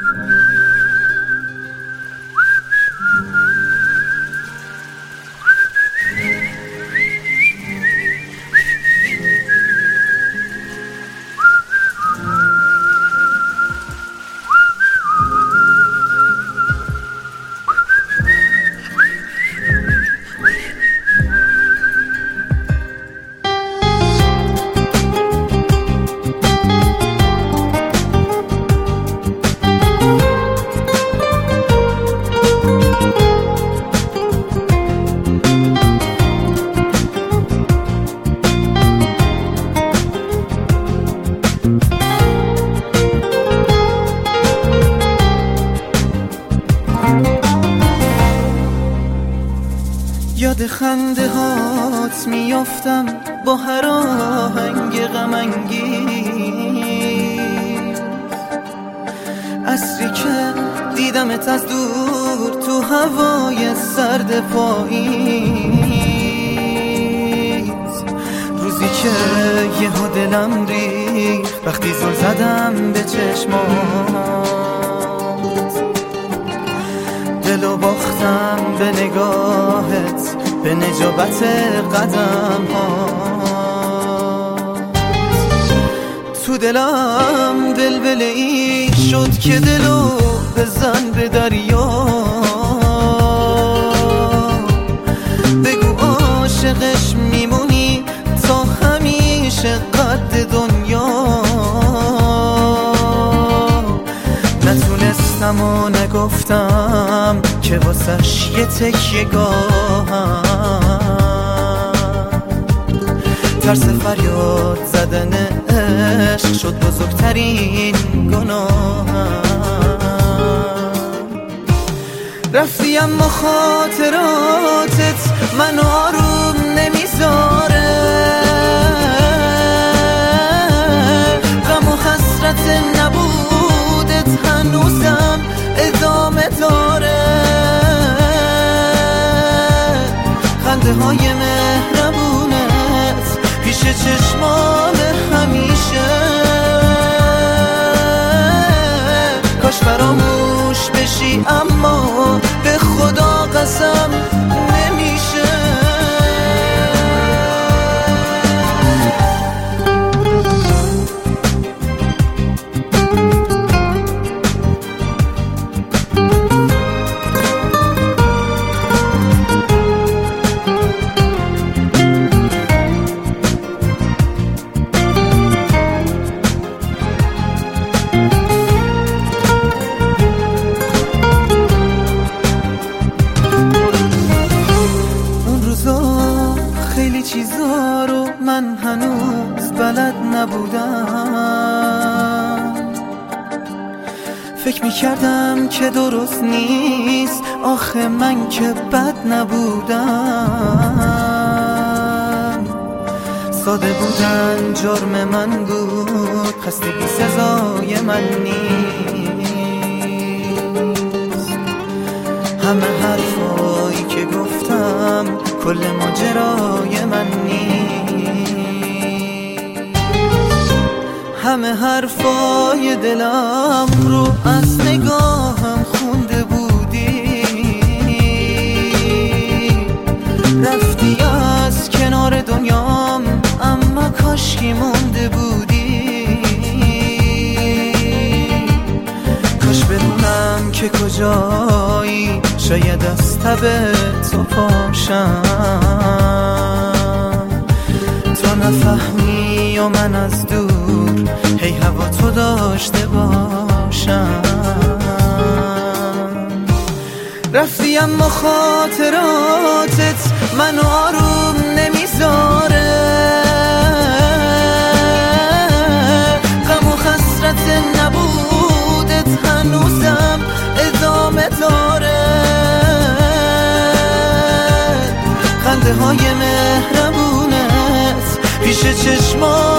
یاد خنده هات میافتم با هر آهنگ غم انگیز، عصری که دیدمت از دور تو هوای سرد پاییز، روزی که یهو دلم ریخت وقتی زل زدم به چشمات، دلو باختم به نگاهت به نجابت قدم ها، تو دلم ولوله‌ای شد که دلو بزن به دریا، بگو عاشقش میمونی تا همیشه قد دنیا، نتونستم و نگفتم که واسش یه تکیه گاهم، ترس فریاد زدن عشق شد بزرگترین گناهم، رفتی اما خاطراتت منو آروم نمیذاره، غم و حسرت نبودت هنوزم ادامه داره، خنده های مهربونت پیش چشمان همیشه، کاش فراموش بشی اما به خدا قسم نمیشه. خیلی چیزا رو من هنوز بلد نبودم، فکر میکردم که درست نیست، آخه من که بد نبودم، ساده بودن جرم من بود، خستگی سزای من نیست، همه حرفایی که گفتم کل ماجرای من نیست، همه حرفای دلم رو از نگاهم خونده بودی، رفتی از کنار دنیام اما کاشکی مونده بودی، کاش بدونم که کجایی، شاید از تب تو پاشم، تو نفهمی و من از دور هی هوا تو داشته باشم، رفتی اما خاطراتت منو آروم نمیذاره، غم و حسرت نبودت هنوزم ادامه داره، خنده های مهربونت پیش چشمان